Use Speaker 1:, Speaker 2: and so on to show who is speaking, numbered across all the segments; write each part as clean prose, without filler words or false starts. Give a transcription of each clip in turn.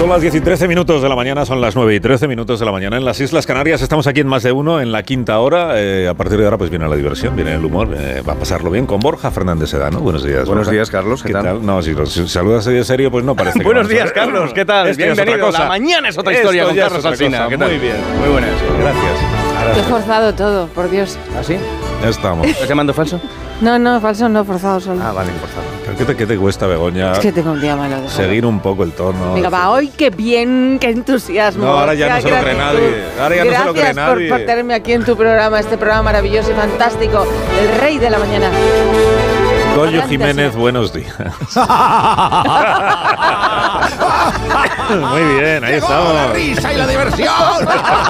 Speaker 1: Son las 10 y 13 minutos de la mañana, son las 9 y 13 minutos de la mañana. En las Islas Canarias estamos aquí en Más de Uno, en la quinta hora. A partir de ahora pues viene la diversión, viene el humor. Va a pasarlo bien con Borja Fernández Sedano. Buenos días.
Speaker 2: Buenos
Speaker 1: Borja.
Speaker 2: días, Carlos. ¿Qué tal?
Speaker 1: No, si saludas así de serio, pues no parece que
Speaker 2: Buenos días, Carlos. ¿Qué tal? Bienvenido. La mañana es otra historia con Carlos Alsina. ¿Qué tal?
Speaker 1: Muy bien.
Speaker 2: Muy buenas.
Speaker 1: Gracias.
Speaker 3: Qué forzado todo, por Dios.
Speaker 2: ¿Ah, sí?
Speaker 1: Ya estamos.
Speaker 2: ¿Estás llamando falso?
Speaker 3: No, falso no, forzado solo.
Speaker 2: Ah, vale, forzado.
Speaker 1: ¿Qué te cuesta, Begoña?
Speaker 3: Es que tengo un día malo de
Speaker 1: seguir un poco el tono.
Speaker 3: Venga, va, hoy qué bien, qué entusiasmo.
Speaker 1: No, ahora ya no se lo cree nadie. Ahora ya no se lo cree nadie.
Speaker 3: Gracias por tenerme aquí en tu programa, este programa maravilloso y fantástico, el rey de la mañana.
Speaker 1: Goyo Jiménez, buenos días. Muy bien, ahí estamos.
Speaker 4: ¡La risa y la diversión!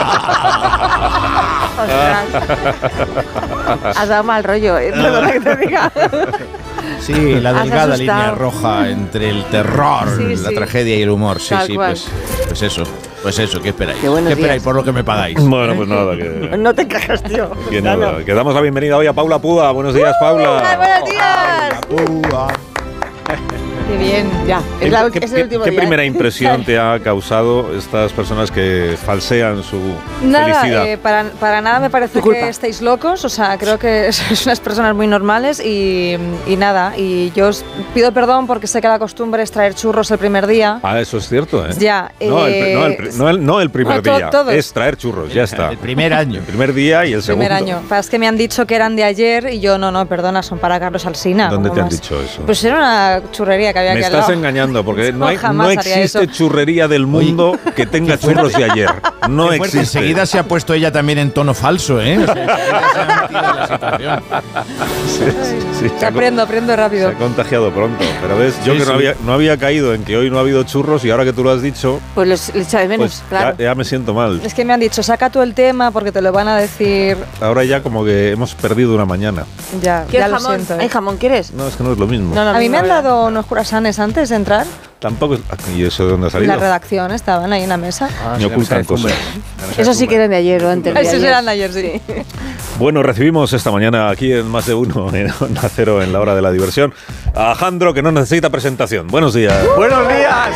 Speaker 3: Has dado mal rollo, perdona que te diga.
Speaker 4: Sí, la delgada
Speaker 3: asustado.
Speaker 4: línea roja entre el terror,
Speaker 3: Sí,
Speaker 4: la
Speaker 3: sí.
Speaker 4: tragedia y el humor. Sí,
Speaker 3: Tal
Speaker 4: sí,
Speaker 3: cual.
Speaker 4: pues eso, ¿qué esperáis?
Speaker 3: Qué buenos
Speaker 4: esperáis
Speaker 3: días.
Speaker 4: por lo que me pagáis?
Speaker 1: Bueno, pues nada, que
Speaker 3: No te cagas, tío.
Speaker 1: nada. Que damos la bienvenida hoy a Paula Puda. Buenos días, Paula.
Speaker 3: ¡Buenos días! Qué bien, ya. Es el último
Speaker 1: ¿Qué
Speaker 3: día.
Speaker 1: primera impresión te ha causado estas personas que falsean su
Speaker 5: Nada,
Speaker 1: felicidad?
Speaker 5: para nada me parece
Speaker 3: Tu culpa.
Speaker 5: que estéis locos, o sea, creo que sois unas personas muy normales y nada, y yo os pido perdón porque sé que la costumbre es traer churros el primer día.
Speaker 1: Ah, eso es cierto, ¿eh?
Speaker 5: Ya,
Speaker 1: No el primer
Speaker 5: bueno,
Speaker 1: día,
Speaker 5: todos.
Speaker 1: es traer churros, ya está.
Speaker 4: El primer año.
Speaker 1: El primer día y el segundo.
Speaker 5: Primer año. Es que me han dicho que eran de ayer y yo no, perdona, son para Carlos Alsina.
Speaker 1: ¿Dónde
Speaker 5: como
Speaker 1: te han
Speaker 5: más.
Speaker 1: dicho eso?
Speaker 5: Pues era una churrería que había
Speaker 1: Me
Speaker 5: aquí al
Speaker 1: estás
Speaker 5: lado.
Speaker 1: engañando, porque no
Speaker 5: jamás haría
Speaker 1: existe
Speaker 5: eso.
Speaker 1: churrería del mundo que tenga churros de ayer. No
Speaker 4: Qué fuerte,
Speaker 1: existe.
Speaker 4: enseguida se ha puesto ella también en tono falso, ¿eh? O sea, enseguida se ha metido en la situación.
Speaker 1: Sí,
Speaker 5: Aprendo
Speaker 1: se
Speaker 5: rápido.
Speaker 1: ha contagiado pronto. Pero ves, yo
Speaker 4: Sí,
Speaker 1: que
Speaker 4: sí.
Speaker 1: no había caído en que hoy no ha habido churros y ahora que tú lo has dicho,
Speaker 3: Pues les echa de menos,
Speaker 1: pues
Speaker 3: claro.
Speaker 1: ya me siento mal.
Speaker 5: Es que me han dicho, saca tú el tema porque te lo van a decir.
Speaker 1: Ahora ya como que hemos perdido una mañana.
Speaker 5: Ya,
Speaker 3: ¿Quieres
Speaker 5: ya lo
Speaker 3: jamón?
Speaker 5: siento.
Speaker 3: ¿Hay jamón quieres?
Speaker 1: No, es que no es lo mismo.
Speaker 3: No,
Speaker 5: A mí me han
Speaker 3: ¿verdad?
Speaker 5: dado unos curasanes antes de entrar.
Speaker 1: Tampoco. ¿Y eso de dónde ha
Speaker 5: En
Speaker 1: salido?
Speaker 5: la redacción estaban ahí en la mesa.
Speaker 1: Me ocultan cosas.
Speaker 3: Eso sí que eran de ayer o antes de
Speaker 5: Esos
Speaker 3: ayer.
Speaker 5: eran de ayer, sí.
Speaker 1: Bueno, recibimos esta mañana aquí en Más de Uno, en Onda Cero, en la hora de la diversión, a Jandro, que no necesita presentación. Buenos días.
Speaker 2: ¡Buenos días!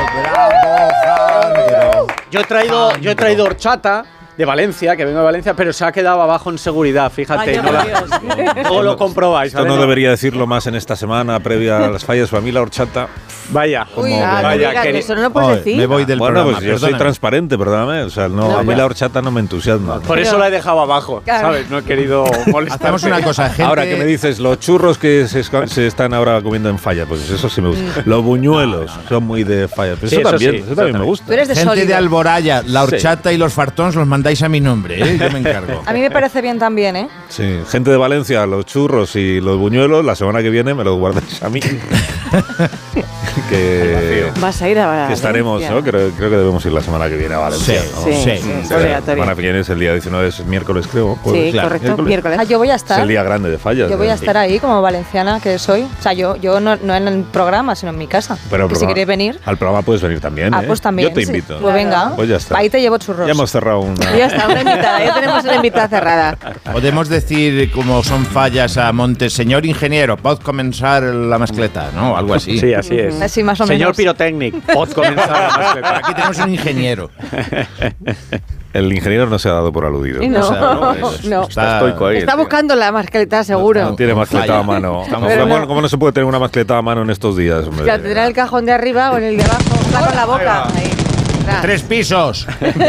Speaker 4: ¡Bravo!
Speaker 2: Yo he traído horchata de Valencia, que vengo de Valencia, pero se ha quedado abajo en seguridad, fíjate.
Speaker 3: Ay,
Speaker 2: no
Speaker 3: por Dios.
Speaker 2: Luego lo comprobáis.
Speaker 1: Esto
Speaker 2: ¿vale?
Speaker 1: no debería decirlo más en esta semana previa a las fallas. Para mí la horchata.
Speaker 2: Vaya.
Speaker 3: Uy,
Speaker 1: Como-
Speaker 3: no
Speaker 2: vaya,
Speaker 3: digas,
Speaker 2: queri-
Speaker 3: eso no lo puedes
Speaker 4: Oye,
Speaker 3: decir.
Speaker 4: me voy del
Speaker 1: Bueno,
Speaker 4: programa,
Speaker 1: pues yo soy
Speaker 4: perdóname.
Speaker 1: transparente, perdóname. O sea, no, a mí la horchata no me entusiasma.
Speaker 2: Por eso la he dejado abajo,
Speaker 5: Claro.
Speaker 2: ¿sabes? No he querido molestar.
Speaker 4: Hacemos una cosa, gente.
Speaker 1: Ahora que me dices, los churros que se están ahora comiendo en falla, pues eso sí me gusta. Los buñuelos son muy de falla. Pero
Speaker 2: Sí,
Speaker 1: eso
Speaker 2: eso
Speaker 1: también,
Speaker 2: sí,
Speaker 1: eso
Speaker 2: eso
Speaker 1: también me
Speaker 2: también.
Speaker 1: gusta.
Speaker 5: Tú eres de
Speaker 4: Gente
Speaker 5: sólido.
Speaker 4: de Alboraya, la horchata y los fartons los mandáis a mi nombre, ¿eh? Yo me encargo.
Speaker 5: A mí me parece bien también, ¿eh?
Speaker 1: Sí, gente de Valencia, los churros y los buñuelos, la semana que viene me los guardáis a mí. que
Speaker 3: Vas a ir a Valencia.
Speaker 1: estaremos, ¿no? Creo que debemos ir la semana que viene a Valencia.
Speaker 4: Sí,
Speaker 1: ¿no?
Speaker 3: Sí,
Speaker 4: Sí,
Speaker 3: sí,
Speaker 1: La
Speaker 3: obligatorio.
Speaker 1: semana que viene es el día 19, es miércoles, creo. Pues,
Speaker 3: Sí,
Speaker 1: claro,
Speaker 3: correcto, miércoles.
Speaker 5: Ah, yo voy a
Speaker 1: Es
Speaker 5: estar.
Speaker 1: el día grande de fallas.
Speaker 5: Yo voy a
Speaker 1: ¿no?
Speaker 5: estar ahí como valenciana que soy. O sea, yo no en el programa, sino en mi casa.
Speaker 1: Pero al
Speaker 5: que si
Speaker 1: programa-
Speaker 5: queréis venir,
Speaker 1: Al programa puedes venir también.
Speaker 5: pues también.
Speaker 1: Yo te
Speaker 5: sí.
Speaker 1: invito.
Speaker 5: Pues venga.
Speaker 1: Pues ya está.
Speaker 5: Ahí te llevo churros.
Speaker 1: Ya hemos cerrado una.
Speaker 3: Ya está, una invitada, ya tenemos una invitada cerrada.
Speaker 4: Podemos decir, como son fallas a Montes, señor ingeniero, ¿pod comenzar la mascleta? ¿No? Algo así.
Speaker 2: Sí, así es.
Speaker 5: Así más o
Speaker 2: Señor
Speaker 5: menos.
Speaker 2: Pirotecnic, pod comenzar la mascleta.
Speaker 4: Aquí tenemos un ingeniero.
Speaker 1: El ingeniero no se ha dado por aludido.
Speaker 3: No,
Speaker 4: O sea,
Speaker 3: no.
Speaker 1: Está estoico ahí.
Speaker 3: Está buscando la mascleta, seguro.
Speaker 1: No tiene mascleta a mano.
Speaker 3: Pero no.
Speaker 1: ¿Cómo no se puede tener una mascleta a mano en estos días? Hombre?
Speaker 3: La tendrá en el cajón de arriba o en el de abajo. Está con la boca. Ahí. Está.
Speaker 4: 3 pisos.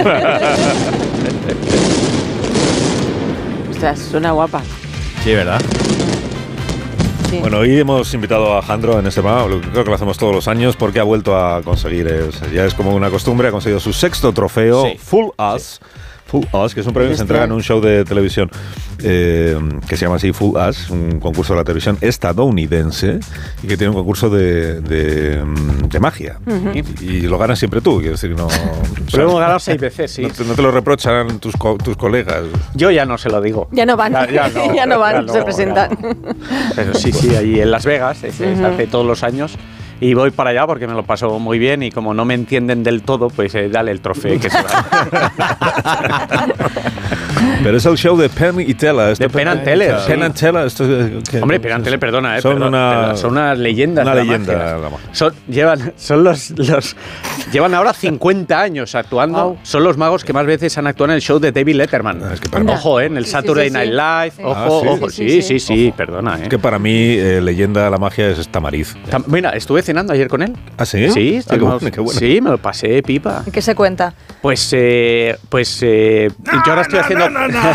Speaker 3: Ostras, suena guapa.
Speaker 4: Sí, ¿verdad?
Speaker 3: Sí.
Speaker 1: Bueno, hoy hemos invitado a Jandro en este programa, lo que creo que lo hacemos todos los años, porque ha vuelto a conseguir, ya es como una costumbre, ha conseguido su sexto trofeo,
Speaker 4: Sí.
Speaker 1: Full Us. Full Us, que es un premio que se entrega en un show de televisión que se llama así Full Us, un concurso de la televisión estadounidense y que tiene un concurso de magia. Y lo ganas siempre tú, quiero decir, no.
Speaker 2: Pero hemos ganado 6 veces, sí.
Speaker 1: No te lo reprochan tus colegas.
Speaker 2: Yo ya no se lo digo.
Speaker 3: Ya no van.
Speaker 2: Ya no,
Speaker 3: Ya no van,
Speaker 2: ya
Speaker 3: se
Speaker 2: no,
Speaker 3: presentan.
Speaker 2: Pero sí, allí en Las Vegas, se hace todos los años. Y voy para allá porque me lo paso muy bien y como no me entienden del todo, pues dale el trofeo que se va.
Speaker 1: Pero es el show de Penn y Teller.
Speaker 2: De Penn and Teller, sí.
Speaker 1: Penn and Teller.
Speaker 2: Hombre, Penn and Teller, perdona,
Speaker 1: son
Speaker 2: unas leyendas.
Speaker 1: Una
Speaker 2: de la
Speaker 1: leyenda.
Speaker 2: magia. Llevan ahora 50 años actuando.
Speaker 5: Wow.
Speaker 2: Son los magos que más veces han actuado en el show de David Letterman.
Speaker 1: Es que para
Speaker 2: Ojo, en el Saturday Night Live. Ojo, sí, perdona.
Speaker 1: Es que para mí, leyenda de la magia es Tamariz.
Speaker 2: Mira, estuve cenando ayer con él.
Speaker 1: ¿Ah, sí?
Speaker 2: Sí,
Speaker 1: qué bueno.
Speaker 2: Sí, me lo pasé pipa.
Speaker 5: ¿Y qué se cuenta?
Speaker 2: Pues yo ahora estoy haciendo...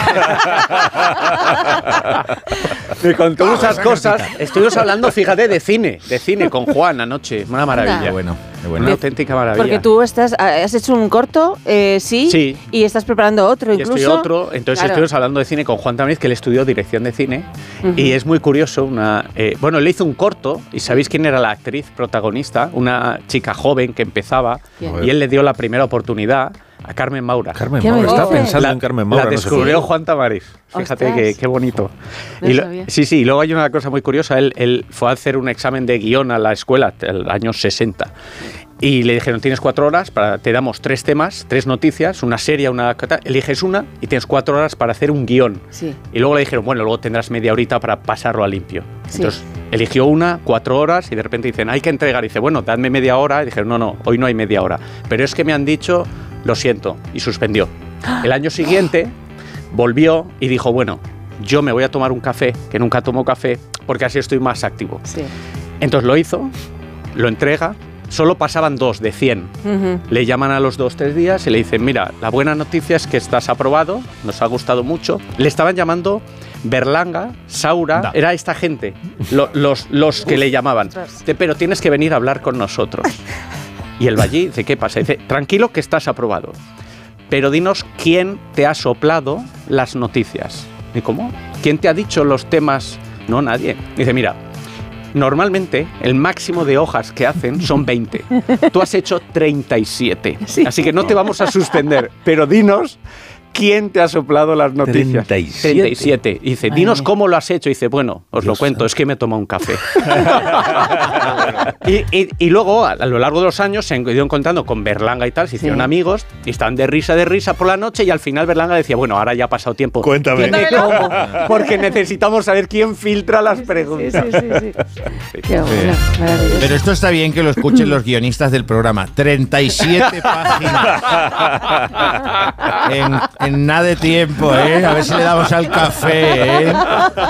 Speaker 2: Me contó muchas cosas. Estuvimos hablando, fíjate, de cine con Juan anoche. Una maravilla.
Speaker 4: Qué bueno.
Speaker 2: Una auténtica maravilla.
Speaker 3: Porque tú has hecho un corto, sí, y estás preparando otro
Speaker 2: y
Speaker 3: incluso.
Speaker 2: estoy otro, entonces estuvimos hablando de cine con Juan Tamariz, que él estudió dirección de cine, y es muy curioso. Él le hizo un corto, y ¿sabéis quién era la actriz protagonista? Una chica joven que empezaba, y él le dio la primera oportunidad a Carmen Maura.
Speaker 1: Carmen Maura, estaba pensando en Carmen Maura.
Speaker 2: La descubrió Juan Tamariz. Fíjate qué bonito. Y luego hay una cosa muy curiosa. Él fue a hacer un examen de guión a la escuela, el año 60. Y le dijeron, tienes 4 horas, te damos 3 temas, 3 noticias, una serie, eliges una y tienes 4 horas para hacer un guión.
Speaker 3: Sí.
Speaker 2: Y luego le dijeron, bueno, luego tendrás media horita para pasarlo a limpio.
Speaker 3: Sí.
Speaker 2: Entonces eligió 4 horas y de repente dicen, hay que entregar. Y dice, bueno, dadme media hora. Y dijeron, no, hoy no hay media hora. Pero es que me han dicho, lo siento, y suspendió. El año siguiente volvió y dijo, bueno, yo me voy a tomar un café, que nunca tomo café, porque así estoy más activo.
Speaker 3: Sí.
Speaker 2: Entonces lo hizo, lo entrega. Solo pasaban 2 de 100. Le llaman a los 2-3 días y le dicen, mira, la buena noticia es que estás aprobado, nos ha gustado mucho. Le estaban llamando Berlanga, Saura, era esta gente, los que le llamaban. Pero tienes que venir a hablar con nosotros. Y él va allí, dice, ¿qué pasa? Dice, tranquilo que estás aprobado, pero dinos quién te ha soplado las noticias. ¿Y cómo? ¿Quién te ha dicho los temas? No, nadie. Dice, mira, normalmente el máximo de hojas que hacen son 20. Tú has hecho 37. Sí. Así que no te vamos a suspender. Pero dinos quién te ha soplado las noticias. 37. Y dice, dinos cómo lo has hecho. Y dice, bueno, os lo cuento, es que me he tomado un café. y luego, a lo largo de los años, se han ido encontrando con Berlanga y tal, se hicieron amigos, y estaban de risa por la noche, y al final Berlanga decía, bueno, ahora ya ha pasado tiempo.
Speaker 1: Cuéntame.
Speaker 2: Dime cómo, porque necesitamos saber quién filtra las preguntas.
Speaker 3: Sí. Qué bueno, maravilloso.
Speaker 4: Pero esto está bien que lo escuchen los guionistas del programa. 37 páginas. En nada de tiempo, ¿eh? A ver si le damos al café, ¿eh?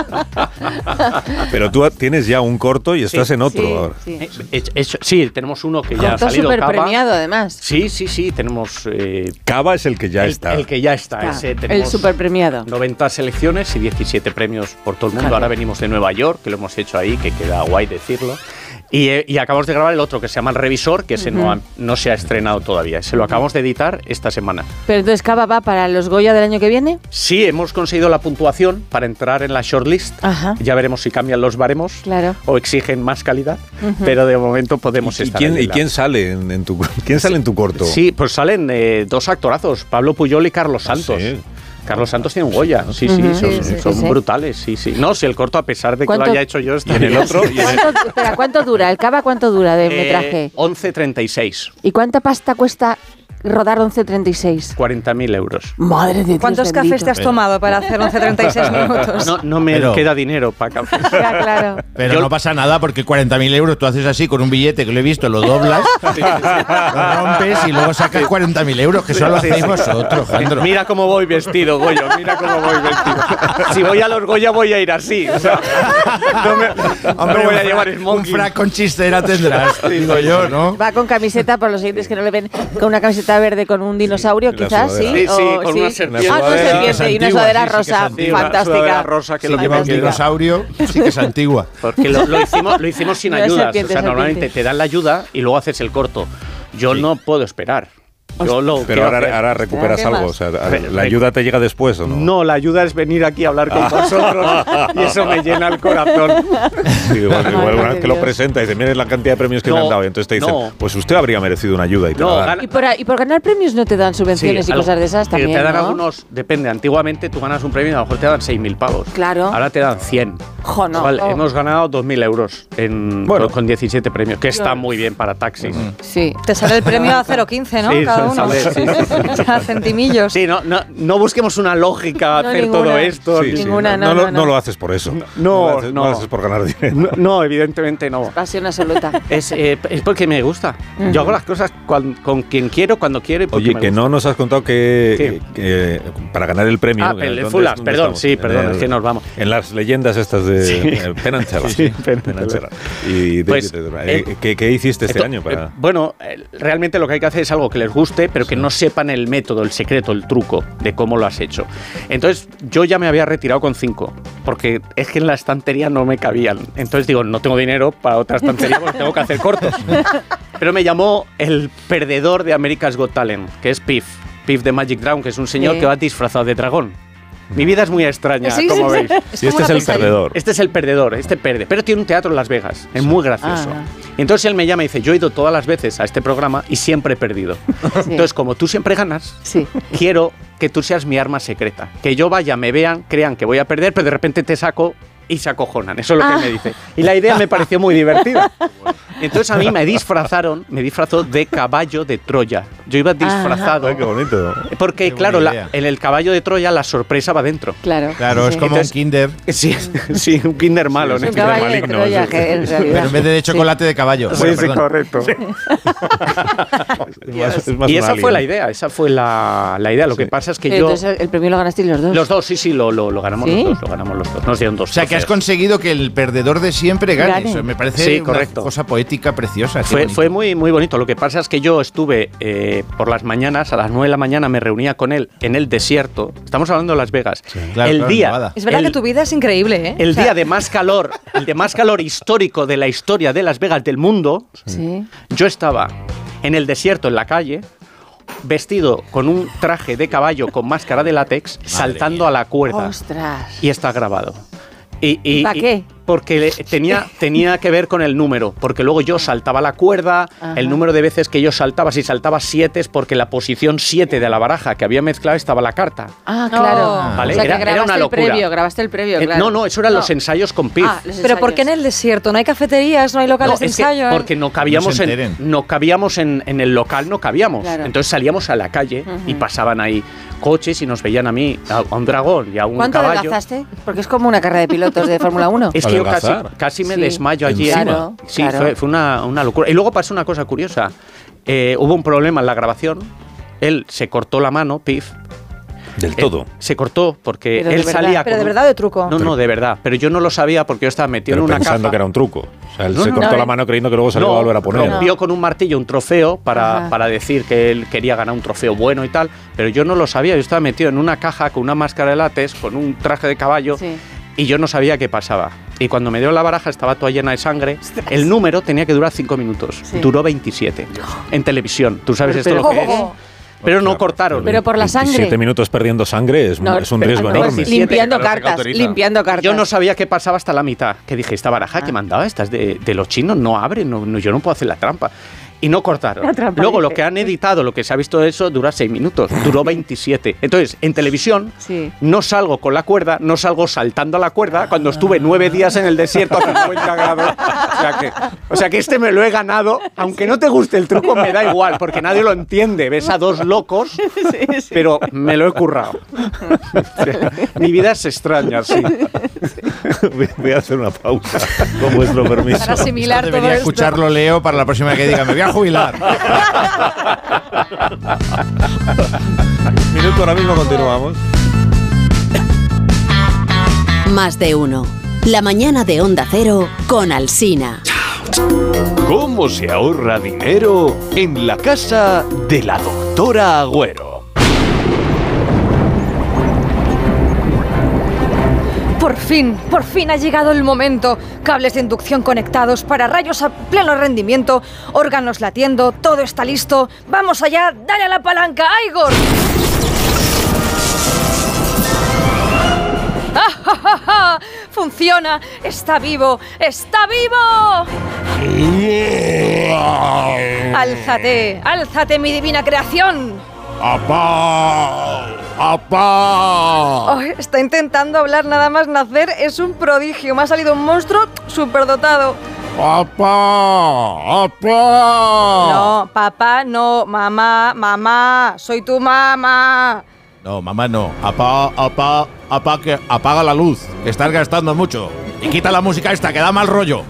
Speaker 1: Pero tú tienes ya un corto y estás en otro ahora.
Speaker 2: Sí, tenemos uno que ya ha
Speaker 3: Corto
Speaker 2: salido.
Speaker 3: súper
Speaker 2: Cava.
Speaker 3: premiado, además.
Speaker 2: Sí, tenemos...
Speaker 1: Cava es el que ya está.
Speaker 2: El que ya está. Ese,
Speaker 3: El
Speaker 2: tenemos
Speaker 3: súper premiado.
Speaker 2: 90 selecciones y 17 premios por todo el mundo. Ahora venimos de Nueva York, que lo hemos hecho ahí, que queda guay decirlo. Y acabamos de grabar el otro, que se llama El Revisor, que ese no se ha estrenado todavía. Se lo acabamos de editar esta semana.
Speaker 3: Pero entonces, ¿Cava va para los Goya del año que viene?
Speaker 2: Sí, hemos conseguido la puntuación para entrar en la shortlist.
Speaker 3: Ajá.
Speaker 2: Ya veremos si cambian los baremos o exigen más calidad, pero de momento podemos estar en
Speaker 1: ¿Y quién sale en tu corto?
Speaker 2: Sí, pues salen 2 actorazos, Pablo Puyol y Carlos Santos.
Speaker 1: Sí.
Speaker 2: Carlos Santos tiene un Goya, son brutales, sí. No, si el corto, a pesar de que lo haya hecho yo, está en el otro.
Speaker 3: ¿Cuánto dura? ¿El Cava cuánto dura de metraje?
Speaker 2: 11.36.
Speaker 3: ¿Y cuánta pasta cuesta rodar 11.36?
Speaker 2: 40.000 euros.
Speaker 3: Madre de Dios.
Speaker 5: ¿Cuántos
Speaker 3: bendito.
Speaker 5: cafés te has tomado para hacer 11.36 minutos?
Speaker 2: No me queda dinero para café.
Speaker 3: Ya, claro.
Speaker 4: Pero no pasa nada porque 40.000 euros tú haces así con un billete que lo he visto, lo doblas, lo rompes y luego sacas 40.000 euros, que solo hacéis vosotros, Jandro.
Speaker 2: Mira cómo voy vestido, Goyo, mira cómo voy vestido. Si voy a los Goya voy a ir así. O sea, no voy a llevar
Speaker 4: Un
Speaker 2: smoking.
Speaker 4: frac con chistera tendrás, digo yo, ¿no?
Speaker 3: Va con camiseta, por los siguientes que no le ven, con una camiseta verde con un dinosaurio,
Speaker 1: La
Speaker 3: quizás,
Speaker 1: sudadera.
Speaker 3: ¿sí?
Speaker 2: Sí, con una serpiente.
Speaker 3: Ah, una serpiente y una sudadera rosa,
Speaker 2: Sí, una
Speaker 3: fantástica.
Speaker 2: sudadera rosa que
Speaker 4: Si
Speaker 2: lo
Speaker 4: lleva un
Speaker 2: que
Speaker 4: dinosaurio, sí que es antigua.
Speaker 2: Porque lo hicimos sin
Speaker 3: Una
Speaker 2: ayudas.
Speaker 3: serpiente,
Speaker 2: O sea, normalmente
Speaker 3: serpiente.
Speaker 2: te dan la ayuda y luego haces el corto. Yo no puedo esperar.
Speaker 1: Pero ahora recuperas algo, o sea, ¿la ayuda te llega después o no?
Speaker 2: No, la ayuda es venir aquí a hablar con vosotros y eso me llena el corazón.
Speaker 1: Sí, igual una vez que lo presenta y dice, miren la cantidad de premios que me han dado, y entonces te dicen, pues usted habría merecido una ayuda y te la dan.
Speaker 3: ¿Y por ganar premios no te dan subvenciones y cosas de esas también,
Speaker 2: te dan
Speaker 3: ¿no?
Speaker 2: algunos, depende, antiguamente tú ganas un premio y a lo mejor te dan 6.000 pavos.
Speaker 3: Claro.
Speaker 2: Ahora te dan 100. Hemos ganado 2.000 euros con 17 premios, que está muy bien para taxis.
Speaker 5: Sí. Te sale el premio a 0,15, ¿no?
Speaker 2: Sí,
Speaker 5: cada uno.
Speaker 2: sí.
Speaker 5: A centimillos.
Speaker 2: Sí, no busquemos una lógica hacer
Speaker 5: ninguna.
Speaker 2: todo esto.
Speaker 1: Sí,
Speaker 5: Ninguna,
Speaker 1: no lo haces por eso.
Speaker 2: No
Speaker 1: lo haces por ganar dinero.
Speaker 2: No, evidentemente no.
Speaker 3: Pasión absoluta.
Speaker 2: Es porque me gusta. Yo hago las cosas con quien quiero, cuando quiero y porque
Speaker 1: Oye,
Speaker 2: me
Speaker 1: que
Speaker 2: gusta.
Speaker 1: no nos has contado que para ganar el premio...
Speaker 2: el Full As, perdón, es que nos vamos.
Speaker 1: En las leyendas estas de Penn and Teller.
Speaker 2: Sí, Penn and Teller.
Speaker 1: Y
Speaker 2: Pues,
Speaker 1: ¿qué hiciste este año para...?
Speaker 2: Bueno, realmente lo que hay que hacer es algo que les guste, pero que no sepan el método, el secreto, el truco de cómo lo has hecho. Entonces, yo ya me había retirado con 5, porque es que en la estantería no me cabían. Entonces digo, no tengo dinero para otra estantería porque tengo que hacer cortos. Pero me llamó el perdedor de America's Got Talent, que es Piff de Magic Dragon, que es un señor que va disfrazado de dragón. Mi vida es muy extraña, como veis.
Speaker 1: Y este es el perdedor.
Speaker 2: Este es el perdedor, perde. Pero tiene un teatro en Las Vegas, es muy gracioso. Entonces él me llama y dice, yo he ido todas las veces a este programa y siempre he perdido. Entonces, como tú siempre ganas, quiero que tú seas mi arma secreta. Que yo vaya, me vean, crean que voy a perder, pero de repente te saco y se acojonan. Eso es lo que me dice. Y la idea me pareció muy divertida. Entonces a mí me disfrazó de caballo de Troya. Yo iba disfrazado.
Speaker 1: Ay, qué bonito.
Speaker 2: Porque, claro, en el caballo de Troya la sorpresa va dentro.
Speaker 3: Claro,
Speaker 4: es como un Kinder.
Speaker 2: Sí, un Kinder malo.
Speaker 3: Un caballo de Troya, que en realidad.
Speaker 4: Pero en vez de chocolate, de caballo.
Speaker 2: Sí, correcto. Y esa fue la idea, Lo que pasa es que yo...
Speaker 3: Entonces el premio lo ganasteis los dos.
Speaker 2: Los dos, sí, lo ganamos los dos. Nos dieron 2.
Speaker 4: O sea, que has conseguido que el perdedor de siempre gane. Eso me parece una
Speaker 2: correcto.
Speaker 4: cosa poética preciosa.
Speaker 2: Fue muy, muy bonito. Lo que pasa es que yo estuve por las mañanas, a las 9 de la mañana, me reunía con él en el desierto. Estamos hablando de Las Vegas.
Speaker 4: Sí, claro,
Speaker 5: día. Es verdad que tu vida es increíble, ¿eh?
Speaker 2: El día de más calor, histórico de la historia de Las Vegas del mundo. Yo estaba en el desierto, en la calle, vestido con un traje de caballo con máscara de látex, saltando a la cuerda.
Speaker 3: ¡Ostras!
Speaker 2: Y está grabado.
Speaker 3: ¿Y para qué?
Speaker 2: Porque tenía que ver con el número, porque luego yo saltaba la cuerda, el número de veces que yo saltaba, si saltaba 7 es porque la posición 7 de la baraja que había mezclado estaba la carta.
Speaker 3: Claro.
Speaker 2: ¿Vale?
Speaker 3: O sea, que
Speaker 2: era una locura.
Speaker 3: Grabaste el previo, claro.
Speaker 2: No, eso eran los ensayos con Piff.
Speaker 5: Pero ¿por qué en el desierto? ¿No hay cafeterías, no hay locales de ensayo?
Speaker 2: Porque no cabíamos en el local, no cabíamos.
Speaker 3: Claro.
Speaker 2: Entonces salíamos a la calle y pasaban ahí coches y nos veían a mí, a un dragón y a un
Speaker 3: caballo. ¿Cuánto adelgazaste? Porque es como una carrera de pilotos de Fórmula 1.
Speaker 2: Es que yo casi me desmayo allí.
Speaker 3: Claro,
Speaker 2: sí, fue una locura. Y luego pasó una cosa curiosa. Hubo un problema en la grabación. Él se cortó la mano, Piff.
Speaker 1: ¿Del todo?
Speaker 2: Se cortó porque
Speaker 5: pero
Speaker 2: él salía...
Speaker 5: ¿Pero de verdad o de truco?
Speaker 2: No, de verdad. Pero yo no lo sabía porque yo estaba metido en una
Speaker 1: pensando
Speaker 2: caja.
Speaker 1: que era un truco. O sea, él se cortó la mano creyendo que luego se lo iba a volver a poner.
Speaker 2: Rompió con un martillo un trofeo para decir que él quería ganar un trofeo bueno y tal. Pero yo no lo sabía. Yo estaba metido en una caja con una máscara de látex, con un traje de caballo. Y yo no sabía qué pasaba. Y cuando me dio la baraja estaba toda llena de sangre. El número tenía que durar 5 minutos. Duró 27. En televisión. ¿Tú sabes esto lo que es? Pero no cortaron.
Speaker 5: Pero por la sangre.
Speaker 1: 7 minutos perdiendo sangre es un riesgo enorme.
Speaker 3: Limpiando cartas.
Speaker 2: Yo no sabía qué pasaba hasta la mitad. Que dije, esta baraja que mandaba, estas de los chinos, no abre. Yo no puedo hacer la trampa. Y no cortaron. Luego lo que han editado, lo que se ha visto de eso, dura 6 minutos. Duró 27. Entonces, en televisión, no salgo con la cuerda, no salgo saltando a la cuerda cuando estuve 9 días en el desierto a 50 grados. O sea que este me lo he ganado. Aunque no te guste el truco, me da igual, porque nadie lo entiende. Ves a dos locos, pero me lo he currado. Mi vida es extraña, sí.
Speaker 1: Voy a hacer una pausa, con vuestro permiso.
Speaker 5: Para asimilar todo
Speaker 4: debería
Speaker 5: esto.
Speaker 4: escucharlo, Leo, para la próxima que diga, me voy a jubilar.
Speaker 1: Minuto, ahora mismo continuamos.
Speaker 6: Más de uno. La mañana de Onda Cero con Alsina.
Speaker 7: ¿Cómo se ahorra dinero en la casa de la doctora Agüero?
Speaker 5: Por por fin ha llegado el momento. Cables de inducción conectados para rayos a pleno rendimiento, órganos latiendo, todo está listo. ¡Vamos allá! ¡Dale a la palanca, Igor! ¡Ah, ja, ja, ja! ¡Funciona! ¡Está vivo! ¡Está vivo! ¡Álzate! ¡Álzate, mi divina creación!
Speaker 4: ¡Apá! ¡Apá!
Speaker 5: Oh, está intentando hablar nada más nacer. Es un prodigio. Me ha salido un monstruo superdotado.
Speaker 4: ¡Apá! ¡Apá!
Speaker 5: No, papá, no. Mamá. Soy tu mamá.
Speaker 4: No, mamá no. Apaga la luz, que estás gastando mucho. Y quita la música esta, que da mal rollo.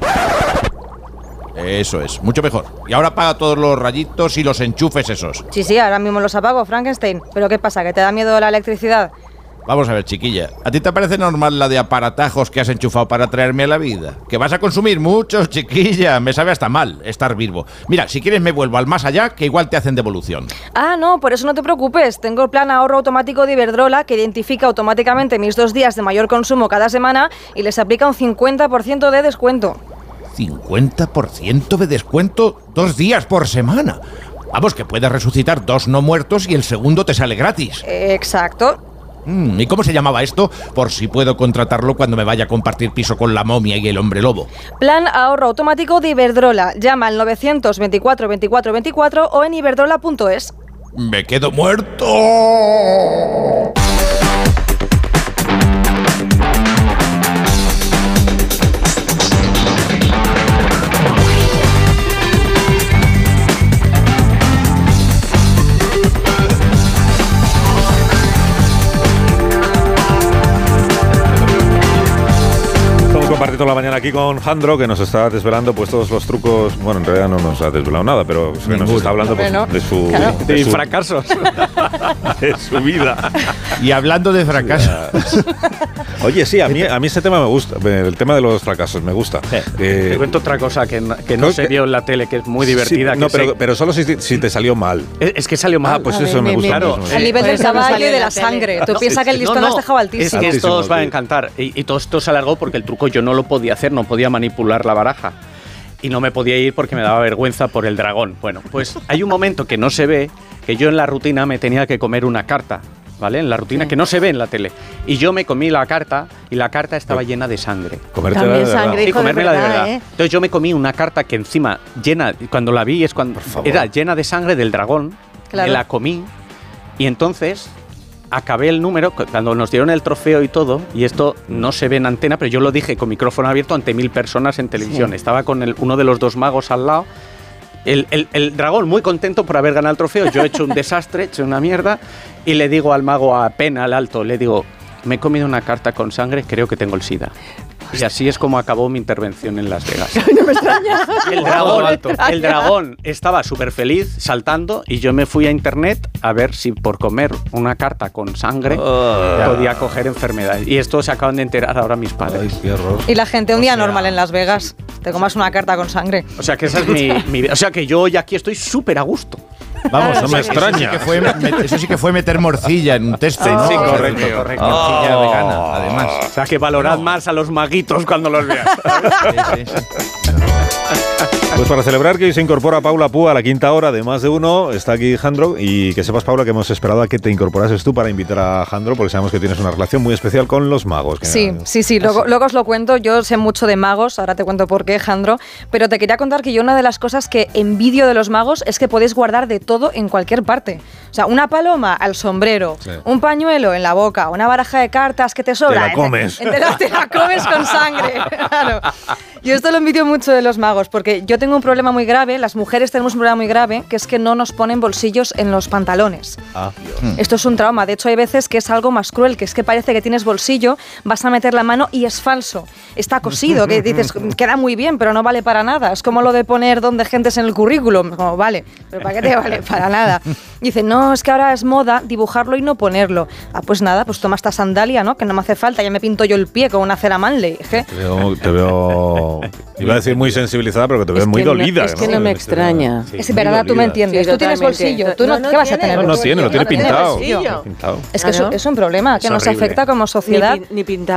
Speaker 4: Eso es, mucho mejor. Y ahora apaga todos los rayitos y los enchufes esos.
Speaker 5: Sí, ahora mismo los apago, Frankenstein. ¿Pero qué pasa, que te da miedo la electricidad?
Speaker 4: Vamos a ver, chiquilla. ¿A ti te parece normal la de aparatajos que has enchufado para traerme a la vida? Que vas a consumir muchos, chiquilla. Me sabe hasta mal estar vivo. Mira, si quieres me vuelvo al más allá, que igual te hacen devolución.
Speaker 5: Ah, no, por eso no te preocupes. Tengo el plan ahorro automático de Iberdrola, que identifica automáticamente mis 2 días de mayor consumo cada semana y les aplica un 50% de descuento.
Speaker 4: ¿50% de descuento 2 días por semana? Vamos, que puedes resucitar 2 no muertos y el segundo te sale gratis.
Speaker 5: Exacto.
Speaker 4: ¿Y cómo se llamaba esto? Por si puedo contratarlo cuando me vaya a compartir piso con la momia y el hombre lobo.
Speaker 5: Plan ahorro automático de Iberdrola. Llama al 924 24 24 o en iberdrola.es.
Speaker 4: ¡Me quedo muerto!
Speaker 1: Compartido la mañana aquí con Jandro, que nos está desvelando pues todos los trucos. Bueno, en realidad no nos ha desvelado nada, pero que nos está hablando pues, de su
Speaker 2: fracasos,
Speaker 1: de su vida.
Speaker 4: Y hablando de fracasos.
Speaker 1: Oye, sí, a mí ese tema me gusta, el tema de los fracasos me gusta.
Speaker 2: Te cuento otra cosa que no se vio en la tele, que es muy divertida.
Speaker 1: Sí, no, pero solo si te salió mal.
Speaker 2: Es que salió mal.
Speaker 1: Ah, pues eso me gusta.
Speaker 2: Claro,
Speaker 5: a nivel del caballo y de la sangre. Tú piensas que el listón lo has dejado altísimo.
Speaker 2: Es que esto os va a encantar. Y todo esto se alargó porque el truco yo no lo podía hacer, no podía manipular la baraja. Y no me podía ir porque me daba vergüenza por el dragón. Bueno, pues hay un momento que no se ve, que yo en la rutina me tenía que comer una carta, ¿vale? En la rutina que no se ve en la tele. Y yo me comí la carta y la carta estaba llena de sangre.
Speaker 3: Comértela de verdad.
Speaker 2: Sí, comérmela de verdad. Entonces yo me comí una carta que encima llena, cuando la vi es cuando era llena de sangre del dragón. Claro. Me la comí y entonces acabé el número, cuando nos dieron el trofeo y todo, y esto no se ve en antena, pero yo lo dije con micrófono abierto ante 1000 personas en televisión. Sí. Estaba con uno de los 2 magos al lado. El dragón muy contento por haber ganado el trofeo. Yo he hecho un desastre, he hecho una mierda, y le digo al mago a pena, al alto, le digo, me he comido una carta con sangre, creo que tengo el SIDA. Y así es como acabó mi intervención en Las Vegas.
Speaker 3: No me extraña.
Speaker 2: El dragón estaba súper feliz, saltando, y yo me fui a internet a ver si por comer una carta con sangre podía coger enfermedades. Y esto se acaban de enterar ahora mis padres.
Speaker 1: Ay, qué horror.
Speaker 5: Y la gente un día normal en Las Vegas. Te comas una carta con sangre.
Speaker 2: O sea que esa es mi vida. O sea que yo hoy aquí estoy súper a gusto.
Speaker 1: Vamos, no me extraña.
Speaker 4: Eso sí que fue meter morcilla en un test.
Speaker 2: Sí, ¿no? Sí, correcto.
Speaker 4: Morcilla vegana, además.
Speaker 2: O sea que valorad más a los maguitos cuando los veas. Sí.
Speaker 1: Pues para celebrar que hoy se incorpora Paula Púa a la quinta hora de Más de Uno, está aquí Jandro, y que sepas, Paula, que hemos esperado a que te incorporases tú para invitar a Jandro, porque sabemos que tienes una relación muy especial con los magos.
Speaker 5: Sí. Luego os lo cuento. Yo sé mucho de magos, ahora te cuento por qué, Jandro, pero te quería contar que yo una de las cosas que envidio de los magos es que podéis guardar de todo en cualquier parte. O sea, una paloma al sombrero, un pañuelo en la boca, una baraja de cartas que te sobra.
Speaker 1: Te la comes.
Speaker 5: Te la comes con sangre. Claro. Yo esto lo envidio mucho de los magos, porque yo tengo un problema muy grave, las mujeres tenemos un problema muy grave, que es que no nos ponen bolsillos en los pantalones. Esto es un trauma. De hecho, hay veces que es algo más cruel, que es que parece que tienes bolsillo, vas a meter la mano y es falso. Está cosido, que dices, queda muy bien, pero no vale para nada. Es como lo de poner donde gentes en el currículum. Como, vale, pero ¿para qué te vale? Para nada. Dicen, no, es que ahora es moda dibujarlo y no ponerlo. Ah, pues nada, pues toma esta sandalia, ¿no? Que no me hace falta, ya me pinto yo el pie con una cera Manley.
Speaker 1: Te veo iba a decir muy sensibilizada, pero que te veo muy dolida.
Speaker 3: Es que no me extraña.
Speaker 5: Es verdad, tú me entiendes.
Speaker 3: Sí,
Speaker 5: tú tienes bolsillo. ¿Tú ¿qué vas a tener?
Speaker 1: No tiene, lo tiene pintado.
Speaker 5: Es que es un problema que nos afecta como sociedad.
Speaker 3: Ni pintado.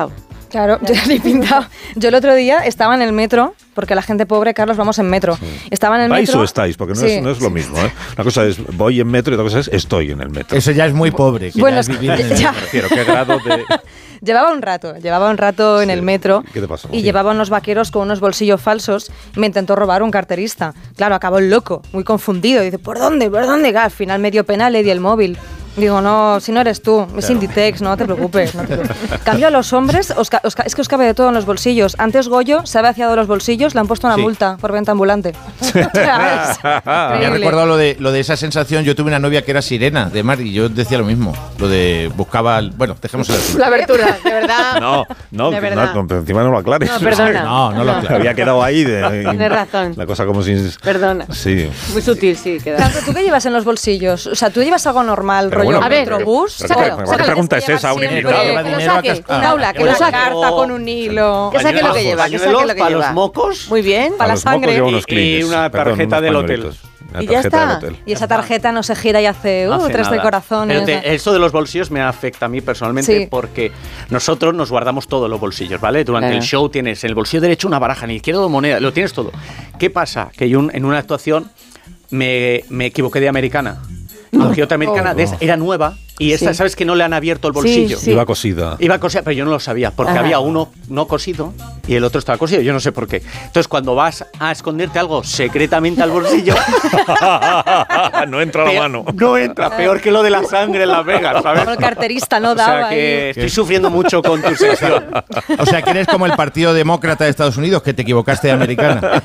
Speaker 5: Claro, yo ni pintado. Yo el otro día estaba en el metro, porque la gente pobre, Carlos, vamos en metro. Sí. Estaba en el
Speaker 1: ¿Vais
Speaker 5: metro.
Speaker 1: o estáis? Porque no es lo mismo, ¿eh? Una cosa es voy en metro y otra cosa es estoy en el metro.
Speaker 4: Eso ya es muy pobre.
Speaker 5: Bueno,
Speaker 4: es vivir en el
Speaker 5: ya.
Speaker 1: Me refiero, ¿qué grado de...?
Speaker 5: Llevaba un rato en el metro.
Speaker 1: ¿Qué te pasó?
Speaker 5: Y llevaba unos vaqueros con unos bolsillos falsos y me intentó robar un carterista. Claro, acabó el loco, muy confundido. Dice, ¿por dónde? Al final me dio pena, le di el móvil. Digo, no, si no eres tú, es Inditex, no te preocupes. Cambio a los hombres, es que os cabe de todo en los bolsillos. Antes Goyo se ha vaciado los bolsillos, le han puesto una multa por venta ambulante.
Speaker 4: Me recuerdo lo de esa sensación. Yo tuve una novia que era sirena de mar y yo decía lo mismo. Lo de buscaba, bueno, dejemos
Speaker 3: la abertura, de verdad.
Speaker 1: No,
Speaker 3: de verdad.
Speaker 1: pero encima no lo aclares.
Speaker 3: No, perdona.
Speaker 4: No lo aclares.
Speaker 1: Había quedado ahí.
Speaker 3: Tienes razón.
Speaker 1: La cosa como sin...
Speaker 3: Perdona.
Speaker 1: Sí.
Speaker 3: Muy sutil, sí.
Speaker 5: Claro, ¿tú qué llevas en los bolsillos? O sea, ¿tú llevas algo normal,
Speaker 1: Pero
Speaker 5: rollo
Speaker 1: bueno,
Speaker 5: a ver, metrobús?
Speaker 1: ¿Qué pregunta es esa a un invitado?
Speaker 3: Que lo saque, un aula, que lo
Speaker 5: Una
Speaker 3: saque.
Speaker 5: carta con un hilo.
Speaker 3: Que saque lo que lleva, que saque lo que
Speaker 2: para
Speaker 3: lleva.
Speaker 2: los mocos.
Speaker 3: Muy bien.
Speaker 5: Para la sangre.
Speaker 2: Y una tarjeta del hotel.
Speaker 3: Y ya está.
Speaker 5: Y esa tarjeta no se gira y hace tres de corazones.
Speaker 2: Pero eso de los bolsillos me afecta a mí personalmente porque nosotros nos guardamos todo en los bolsillos, ¿vale? Durante el show tienes en el bolsillo derecho una baraja, en el izquierdo moneda, lo tienes todo. ¿Qué pasa? Que yo en una actuación me equivoqué de americana. Cogí otra americana, era nueva y esta, ¿sabes que no le han abierto el bolsillo?
Speaker 1: Sí. Iba cosida,
Speaker 2: pero yo no lo sabía porque había uno no cosido y el otro estaba cosido, yo no sé por qué. Entonces, cuando vas a esconderte algo secretamente al bolsillo...
Speaker 1: no entra la mano.
Speaker 2: No entra, peor que lo de la sangre en Las Vegas, ¿sabes?
Speaker 5: Como el carterista no daba.
Speaker 2: O sea que estoy sufriendo mucho con tu sección.
Speaker 4: O sea, que eres como el Partido Demócrata de Estados Unidos, que te equivocaste de americana.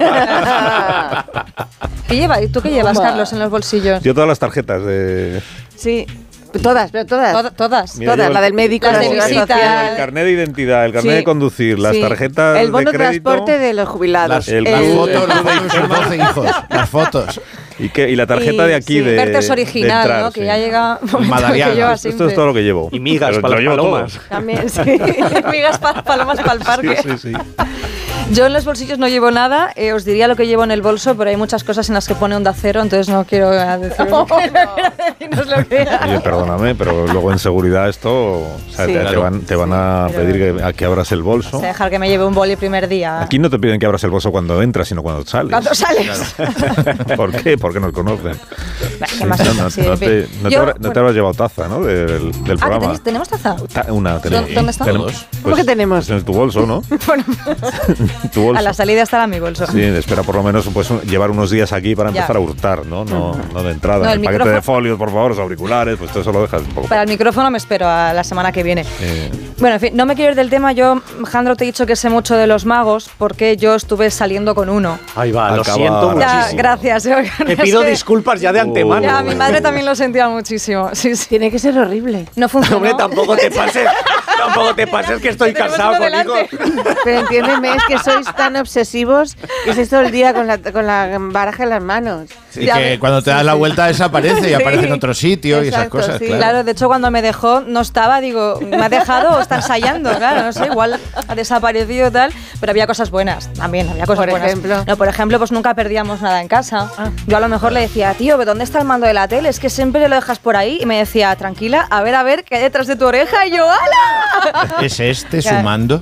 Speaker 5: ¿Qué llevas? ¿Tú qué llevas, Carlos, en los bolsillos?
Speaker 1: Yo todas las tarjetas de...
Speaker 3: Sí. Todas.
Speaker 5: Todas.
Speaker 1: Mira,
Speaker 3: La del médico,
Speaker 5: las de visita.
Speaker 1: El carnet de identidad, el carnet de conducir, las tarjetas
Speaker 3: el bono
Speaker 1: de crédito,
Speaker 3: transporte de los jubilados.
Speaker 4: Las fotos de sus 12 hijos. Las fotos.
Speaker 1: Y la tarjeta de aquí de...
Speaker 5: Vertes original,
Speaker 1: entrar,
Speaker 5: ¿no? Que ya llega...
Speaker 4: Madariaga.
Speaker 1: Esto es todo lo que llevo.
Speaker 2: Y migas
Speaker 1: Pero
Speaker 2: para las palomas.
Speaker 1: todo.
Speaker 3: También, sí.
Speaker 5: Migas para palomas para el parque.
Speaker 1: Sí.
Speaker 5: Yo en los bolsillos no llevo nada, os diría lo que llevo en el bolso, pero hay muchas cosas en las que pone Onda Cero, entonces no quiero decir lo que
Speaker 1: Oye, perdóname, pero luego en seguridad esto, o sea, te van a pedir que abras el bolso.
Speaker 5: Dejar que me lleve un boli el primer día.
Speaker 1: Aquí no te piden que abras el bolso cuando entras, sino cuando sales.
Speaker 5: ¿Cuándo sales?
Speaker 1: ¿Por qué? Porque nos conocen.
Speaker 5: ¿Qué más
Speaker 1: No te habrás llevado taza, ¿no? Del programa.
Speaker 5: ¿Tenemos taza?
Speaker 1: Una tenemos.
Speaker 5: ¿Dónde está?
Speaker 3: ¿Cómo que tenemos?
Speaker 1: En tu bolso, ¿no?
Speaker 5: Bueno,
Speaker 1: Tu bolso.
Speaker 5: a la salida estará mi bolso.
Speaker 1: Sí, espera por lo menos pues, llevar unos días aquí para empezar a hurtar, ¿no? No de entrada.
Speaker 5: No,
Speaker 1: el paquete de folios, por favor, los auriculares, pues todo eso lo dejas un poco.
Speaker 5: Para el micrófono me espero a la semana que viene. Bueno, en fin, no me quiero ir del tema. Yo, Jandro, te he dicho que sé mucho de los magos porque yo estuve saliendo con uno.
Speaker 2: Ahí va, lo siento muchísimo.
Speaker 5: Ya, gracias.
Speaker 2: Te pido disculpas ya de antemano.
Speaker 5: Ya, mi madre también lo sentía muchísimo. Sí.
Speaker 3: Tiene que ser horrible.
Speaker 5: No funcionó.
Speaker 2: Hombre, tampoco te pases que estoy casado conmigo.
Speaker 3: Pero entiéndeme, es que sois tan obsesivos que estáis todo el día con la baraja en las manos.
Speaker 4: Y que cuando te das la vuelta desaparece y aparece en otro sitio y esas cosas.
Speaker 3: Sí.
Speaker 5: Claro, de hecho cuando me dejó no estaba, digo, ¿me ha dejado o está ensayando? Claro, no sé, igual ha desaparecido tal, pero había cosas buenas, también había cosas buenas.
Speaker 3: Ejemplo.
Speaker 5: No, por ejemplo, pues nunca perdíamos nada en casa. Yo a lo mejor le decía, tío, ¿dónde está el mando de la tele? Es que siempre lo dejas por ahí. Y me decía, tranquila, a ver, ¿qué hay detrás de tu oreja? Y yo, ¡hala!
Speaker 4: ¿Es este su mando?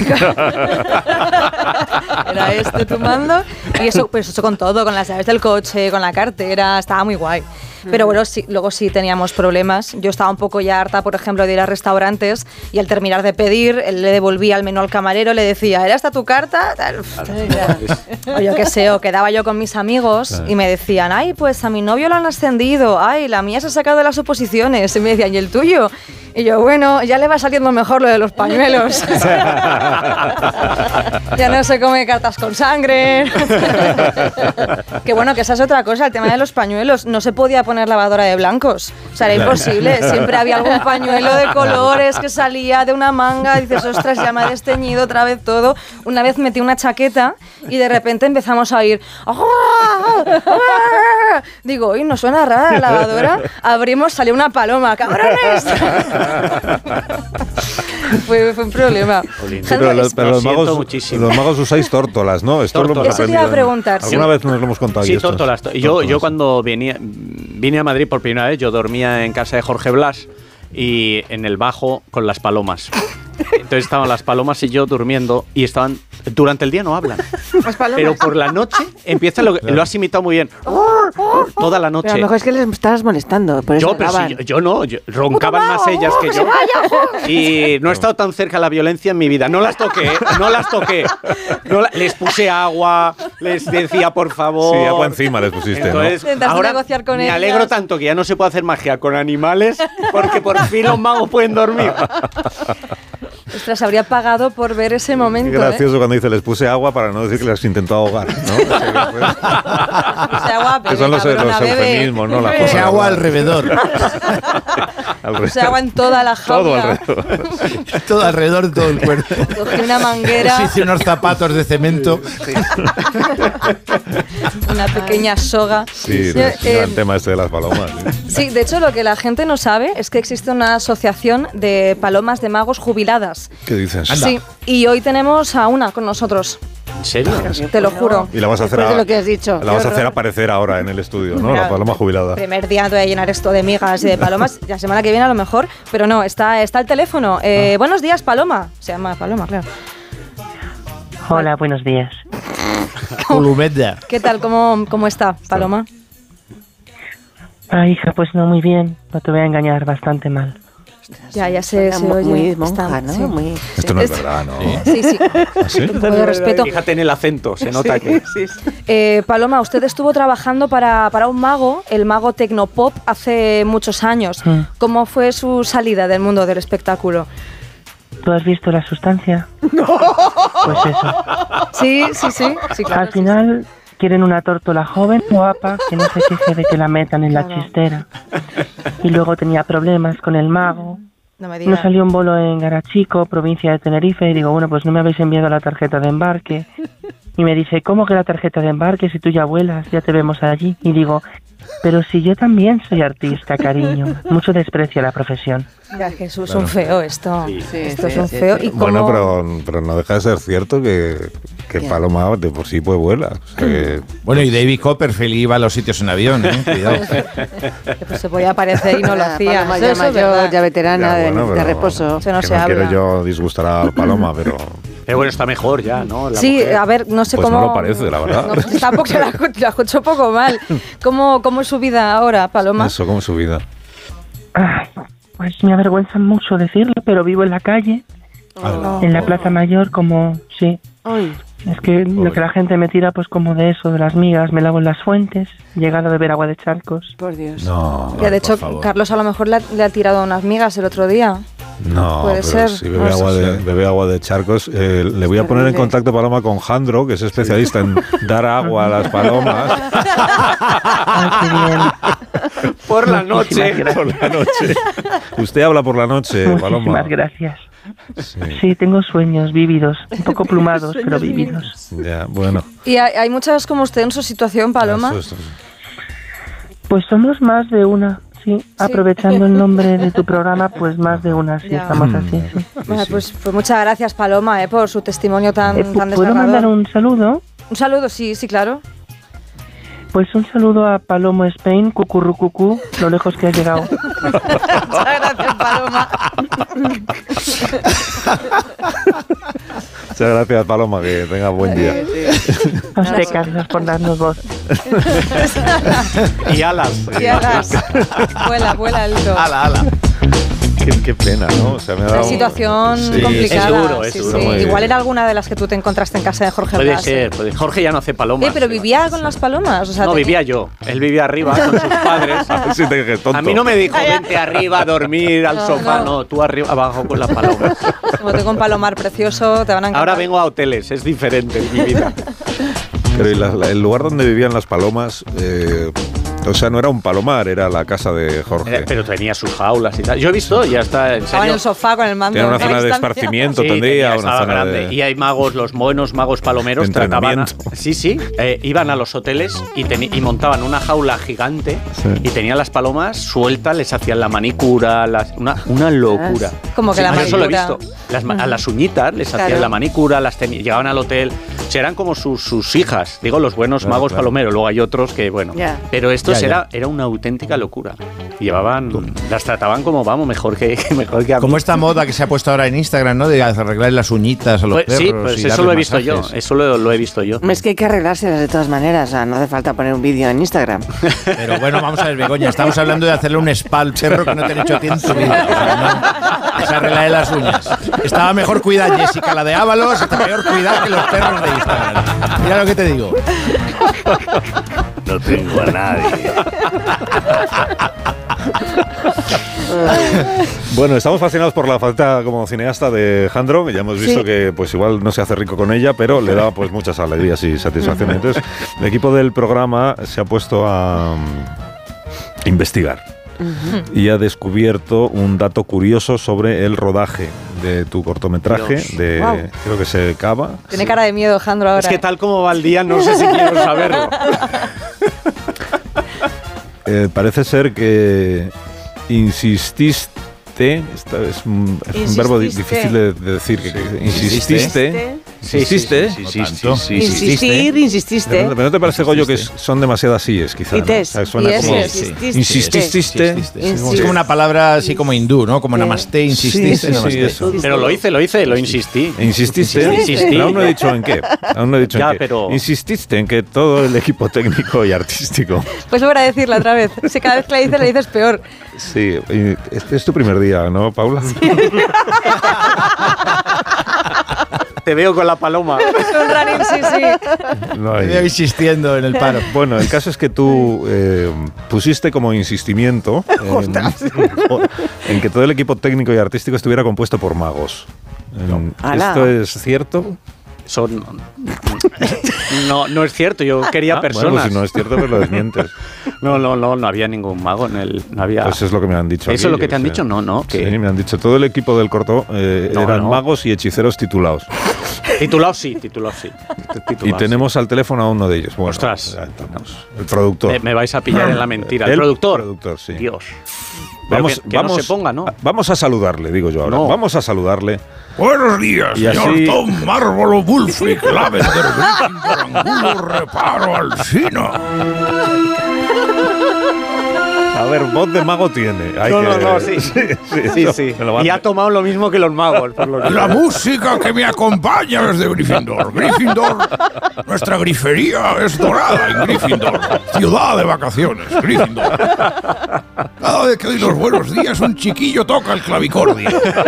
Speaker 5: Era este tu mando. Y eso, pues eso con todo, con las llaves del coche, con la cartera, estaba muy guay. Pero bueno, sí, luego sí teníamos problemas. Yo estaba un poco ya harta, por ejemplo, de ir a restaurantes y al terminar de pedir, él le devolvía el menú al camarero, le decía, ¿era esta tu carta? O yo qué sé, o quedaba yo con mis amigos y me decían, ay, pues a mi novio lo han ascendido, ay, la mía se ha sacado de las oposiciones. Y me decían, ¿y el tuyo? Y yo, bueno, ya le va saliendo mejor lo de los pañuelos. Ya no se come cartas con sangre. Que bueno, que esa es otra cosa, el tema de los pañuelos. No se podía poner lavadora de blancos. O sea, era imposible. Siempre había algún pañuelo de colores que salía de una manga. Y dices, ostras, ya me ha desteñido otra vez todo. Una vez metí una chaqueta y de repente empezamos a oír... Digo, uy, ¿no suena rara la lavadora? Abrimos, salió una paloma. ¡Cabrones! fue un problema.
Speaker 1: Sí, pero los magos usáis tórtolas, ¿no? Esto lo hemos
Speaker 5: Eso te iba a preguntar.
Speaker 1: ¿Alguna vez nos lo hemos contado?
Speaker 2: Sí, tórtolas. Yo cuando vine a Madrid por primera vez, yo dormía en casa de Jorge Blas y en el bajo con las palomas. Entonces estaban las palomas y yo durmiendo y estaban... Durante el día no hablan.
Speaker 3: Las palomas.
Speaker 2: Pero por la noche empiezan lo has imitado muy bien. Toda la noche.
Speaker 3: Pero a lo mejor es que les estabas molestando. Por eso
Speaker 2: Pero
Speaker 3: graban.
Speaker 2: yo no, roncaban más ellas que yo. Y no he estado tan cerca de la violencia en mi vida. No las toqué, no las toqué. Les puse agua, les decía por favor.
Speaker 1: Sí, agua encima les pusiste,
Speaker 2: Entonces,
Speaker 5: Intentaste
Speaker 2: ahora
Speaker 5: negociar con
Speaker 2: me
Speaker 5: ellas.
Speaker 2: alegro tanto que ya no se puede hacer magia con animales porque por fin los magos pueden dormir.
Speaker 5: Ostras, habría pagado por ver ese
Speaker 1: Qué
Speaker 5: momento.
Speaker 1: gracioso cuando dice les puse agua para no decir que las intentó ahogar, ¿no?
Speaker 5: Puse agua,
Speaker 1: Que son los
Speaker 5: cabrona, bebe.
Speaker 1: eufemismos, ¿no? La
Speaker 5: Bebe.
Speaker 4: Ese agua alrededor.
Speaker 5: Puse agua en toda la
Speaker 1: Todo
Speaker 5: jaula.
Speaker 1: alrededor.
Speaker 4: Todo alrededor de todo el cuerpo.
Speaker 5: Cogí una manguera,
Speaker 4: Se hizo unos zapatos de cemento.
Speaker 5: una pequeña soga.
Speaker 1: Sí,
Speaker 5: Yo,
Speaker 1: es el tema este de las palomas. ¿Sí?
Speaker 5: Sí, de hecho lo que la gente no sabe es que existe una asociación de palomas de magos jubiladas.
Speaker 1: ¿Qué dices?
Speaker 4: Anda.
Speaker 5: Sí, y hoy tenemos a una con nosotros,
Speaker 2: ¿En serio?
Speaker 5: te lo juro.
Speaker 1: Y la vas a hacer,
Speaker 3: Después de lo que has dicho.
Speaker 1: la vas
Speaker 3: Qué
Speaker 1: a hacer
Speaker 3: horror.
Speaker 1: aparecer ahora en el estudio, ¿no? La paloma jubilada.
Speaker 5: Primer día te voy a llenar esto de migas y de palomas. La semana que viene a lo mejor, pero no, está el teléfono. Buenos días, Paloma. Se llama Paloma, claro.
Speaker 8: Hola, buenos días.
Speaker 4: Columeda.
Speaker 5: ¿Qué tal? ¿Cómo está, Paloma?
Speaker 8: Ah, hija, pues no muy bien. No te voy a engañar, bastante mal.
Speaker 5: Ya se
Speaker 3: Suena
Speaker 5: oye.
Speaker 3: muy
Speaker 5: Está-
Speaker 3: monja, ¿no?
Speaker 5: sí.
Speaker 3: Muy...
Speaker 1: Esto no es verdad, ¿no?
Speaker 5: Sí, sí.
Speaker 1: ¿Ah, sí?
Speaker 5: Un poco de respeto.
Speaker 2: Fíjate en el acento, se nota que...
Speaker 5: Paloma, usted estuvo trabajando para un mago, el mago Tecnopop, hace muchos años. ¿Cómo fue su salida del mundo del espectáculo?
Speaker 8: ¿Tú has visto la sustancia? No. Pues eso.
Speaker 5: Sí, claro.
Speaker 8: Al final quieren una tórtola joven, guapa, que no se queje de que la metan en la chistera. Y luego tenía problemas con el mago.
Speaker 5: No me
Speaker 8: Nos
Speaker 5: digas.
Speaker 8: salió un bolo en Garachico, provincia de Tenerife, y digo, bueno, pues no me habéis enviado la tarjeta de embarque. Y me dice, ¿cómo que la tarjeta de embarque? Si tú ya vuelas, ya te vemos allí. Y digo, pero si yo también soy artista, cariño. Mucho desprecio a la profesión.
Speaker 5: Ya, Jesús, es un feo esto.
Speaker 3: Sí,
Speaker 5: Esto es
Speaker 3: sí,
Speaker 5: un
Speaker 3: sí,
Speaker 5: feo.
Speaker 3: sí.
Speaker 5: ¿Y cómo?
Speaker 1: Bueno, pero no deja de ser cierto que paloma de por sí puede vuelar. O sea que-
Speaker 4: Bueno, y David Copperfield iba a los sitios en avión, ¿eh? Cuidado.
Speaker 5: Que pues se podía aparecer y no lo
Speaker 3: La
Speaker 5: hacía.
Speaker 3: paloma
Speaker 5: Eso
Speaker 3: ya
Speaker 5: es
Speaker 3: mayor,
Speaker 5: verdad.
Speaker 3: ya veterana,
Speaker 1: Ya, bueno,
Speaker 3: de
Speaker 1: pero-
Speaker 3: reposo.
Speaker 5: Eso no
Speaker 1: que
Speaker 5: se
Speaker 1: no
Speaker 5: habla.
Speaker 1: quiero yo disgustar a Paloma, pero
Speaker 2: Pero bueno, está mejor ya, ¿no? La
Speaker 5: Sí,
Speaker 2: mujer.
Speaker 5: a ver, no sé
Speaker 1: pues
Speaker 5: cómo...
Speaker 1: no lo parece, la verdad.
Speaker 5: No, tampoco se la escucho un poco mal. ¿Cómo es su vida ahora, Paloma?
Speaker 1: Eso como su vida.
Speaker 8: Ay, pues me avergüenza mucho decirlo, pero vivo en la calle, en la Plaza Mayor, como, sí.
Speaker 3: Ay,
Speaker 8: Es que lo que la gente me tira, pues como de eso, de las migas, me lavo en las fuentes, he llegado a beber agua de charcos.
Speaker 3: por Dios.
Speaker 1: No,
Speaker 5: Que de hecho,
Speaker 4: por favor.
Speaker 5: Carlos a lo mejor le ha tirado unas migas el otro día.
Speaker 1: no,
Speaker 5: Puede
Speaker 1: pero
Speaker 5: ser.
Speaker 1: si
Speaker 5: No
Speaker 1: bebe agua de charcos, le voy a poner en
Speaker 3: terrible.
Speaker 1: contacto Paloma con Jandro, que es especialista en dar agua a las palomas
Speaker 8: Ay, qué bien.
Speaker 2: Por la
Speaker 8: Muchísimas
Speaker 2: noche.
Speaker 8: gracias.
Speaker 1: por la noche. Usted habla por la noche, Paloma.
Speaker 8: Muchísimas gracias.
Speaker 1: Sí,
Speaker 8: Sí, tengo sueños vívidos, un poco plumados, pero vívidos.
Speaker 1: ya, bueno.
Speaker 5: Y hay muchas como usted en su situación, Paloma.
Speaker 1: Eso.
Speaker 8: Pues somos más de una, sí. Aprovechando el nombre de tu programa, pues más de una, sí,
Speaker 5: Ya.
Speaker 8: estamos así, sí.
Speaker 5: Bueno, pues muchas gracias, Paloma, por su testimonio tan
Speaker 8: ¿Puedo
Speaker 5: desgarrador.
Speaker 8: mandar un saludo?
Speaker 5: Un saludo, sí, claro.
Speaker 8: Pues un saludo a Palomo Spain, cucurrucucú, lo lejos que has llegado.
Speaker 5: Muchas gracias, Paloma.
Speaker 1: Muchas gracias, Paloma, que tenga buen día.
Speaker 8: A usted, Carlos, por darnos voz.
Speaker 2: Y alas.
Speaker 5: Y hagas. Vuela alto.
Speaker 4: Ala.
Speaker 1: Qué pena, ¿no? O sea, me ha
Speaker 5: Una
Speaker 1: dado-
Speaker 5: situación
Speaker 1: Sí,
Speaker 5: complicada.
Speaker 2: es duro, es
Speaker 5: sí,
Speaker 2: duro.
Speaker 5: sí.
Speaker 1: Muy
Speaker 5: Igual
Speaker 1: bien.
Speaker 5: era alguna de las que tú te encontraste en casa de Jorge
Speaker 2: Puede
Speaker 5: Blas.
Speaker 2: ser. Jorge ya no hace palomas.
Speaker 5: Pero vivía con las palomas. O sea,
Speaker 2: No,
Speaker 5: tenía-
Speaker 2: vivía yo. Él vivía arriba con sus padres.
Speaker 1: Sí, te dije, tonto.
Speaker 2: A mí no me dijo, vente arriba a dormir al sofá. No, tú arriba, abajo con las palomas.
Speaker 5: Como tengo un palomar precioso, te van a encantar.
Speaker 2: Ahora vengo a hoteles, es diferente mi vida.
Speaker 1: Pero ¿y el lugar donde vivían las palomas, o sea, no era un palomar, era la casa de Jorge.
Speaker 2: Pero tenía sus jaulas y tal. Yo he visto, ya está, en
Speaker 5: Estaba en
Speaker 2: serio.
Speaker 5: el sofá con el mando.
Speaker 1: Tenía una
Speaker 5: a
Speaker 1: zona de
Speaker 5: distancia.
Speaker 1: esparcimiento,
Speaker 2: Sí,
Speaker 1: tendría una
Speaker 2: estaba
Speaker 1: zona
Speaker 2: grande.
Speaker 1: de...
Speaker 2: Y hay magos, los buenos magos palomeros,
Speaker 1: De
Speaker 2: trataban a,
Speaker 1: entrenamiento.
Speaker 2: iban a los hoteles y montaban una jaula gigante
Speaker 1: Sí.
Speaker 2: y tenían las palomas sueltas, les hacían la manicura, una locura.
Speaker 5: Como que la
Speaker 2: yo eso lo he
Speaker 5: manicura.
Speaker 2: visto. A las uñitas les
Speaker 5: Claro.
Speaker 2: hacían la manicura, llegaban al hotel, o sea, eran como sus hijas, digo, los buenos
Speaker 1: Claro,
Speaker 2: magos
Speaker 1: claro.
Speaker 2: palomeros. Luego hay otros que, bueno,
Speaker 3: Ya.
Speaker 2: pero estos Ya. Era una auténtica locura. Las trataban como, mejor que a mí.
Speaker 4: Como esta moda que se ha puesto ahora en Instagram, ¿no? De arreglar las uñitas a los perros.
Speaker 2: Sí, pues eso lo he visto yo. Eso lo he visto yo.
Speaker 3: Es que hay que arreglárselas de todas maneras. O sea, no hace falta poner un vídeo en Instagram.
Speaker 4: Pero bueno, vamos a ver, Begoña, estamos hablando de hacerle un spa al perro que no te han hecho a ti en tu vida. No, se arregla de las uñas. Estaba mejor cuidar Jessica, la de Ábalos, está peor cuidar que los perros de Instagram. Mira lo que te digo.
Speaker 7: No tengo a nadie.
Speaker 1: Bueno, estamos fascinados por la faceta como cineasta de Jandro, que ya hemos visto que pues igual no se hace rico con ella, pero le da pues muchas alegrías y satisfacciones. Entonces, el equipo del programa se ha puesto a investigar y ha descubierto un dato curioso sobre el rodaje de tu cortometraje, creo que se Cava.
Speaker 5: Tiene cara de miedo, Jandro, ahora.
Speaker 2: Es que tal como va el día, no sé si quiero saberlo.
Speaker 1: Parece ser que insististe, es un verbo difícil de decir, insististe.
Speaker 3: Insististe.
Speaker 1: Pero ¿no te parece, Goyo, que son demasiadas síes, quizá? ¿No? Suena como insististe.
Speaker 4: Es como una palabra así como hindú, ¿no? Como namaste, insististe.
Speaker 1: Sí, eso.
Speaker 2: Pero lo insistí.
Speaker 1: ¿Insististe?
Speaker 2: Insistí.
Speaker 1: Aún no he dicho en qué.
Speaker 2: Pero...
Speaker 1: Insististe en que todo el equipo técnico y artístico...
Speaker 5: Pues voy a decirla otra vez. Si cada vez que le dices peor.
Speaker 1: Sí, este es tu primer día, ¿no, Paula?
Speaker 2: Te veo con la paloma.
Speaker 5: Con Ranín, sí.
Speaker 1: No
Speaker 4: Me veo insistiendo en el paro.
Speaker 1: Bueno, el caso es que tú pusiste como insistimiento en que todo el equipo técnico y artístico estuviera compuesto por magos. ¿Esto es cierto?
Speaker 2: No es cierto, yo quería personas.
Speaker 1: Bueno, pues si no es cierto, pues lo desmientes.
Speaker 2: No había ningún mago en él. No había...
Speaker 1: Pues eso es lo que me han dicho.
Speaker 2: ¿Eso es lo que te han dicho? No.
Speaker 1: Sí, me han dicho. Todo el equipo del corto eran magos y hechiceros titulados.
Speaker 2: Titulados sí.
Speaker 1: Y tenemos al teléfono a uno de ellos. Bueno,
Speaker 2: ostras.
Speaker 1: El productor.
Speaker 2: Me vais a pillar en la mentira. ¿El productor?
Speaker 1: El productor, sí.
Speaker 2: Dios.
Speaker 1: Vamos,
Speaker 2: no se ponga, ¿no?
Speaker 1: Vamos a saludarle, digo yo ahora. Vamos a saludarle.
Speaker 9: Buenos días,
Speaker 1: y
Speaker 9: señor
Speaker 1: así...
Speaker 9: Tom Marvolo, Bullfrey, Lavender, Gryffindor, Angulo, Reparo, Alsina.
Speaker 1: A ver, voz de mago tiene.
Speaker 2: Sí. Y ha tomado lo mismo que los magos. Por lo
Speaker 9: la música que me acompaña es de Gryffindor. Gryffindor, nuestra grifería es dorada en Gryffindor. Ciudad de vacaciones, Gryffindor. Cada vez que doy los buenos días, un chiquillo toca el clavicordio.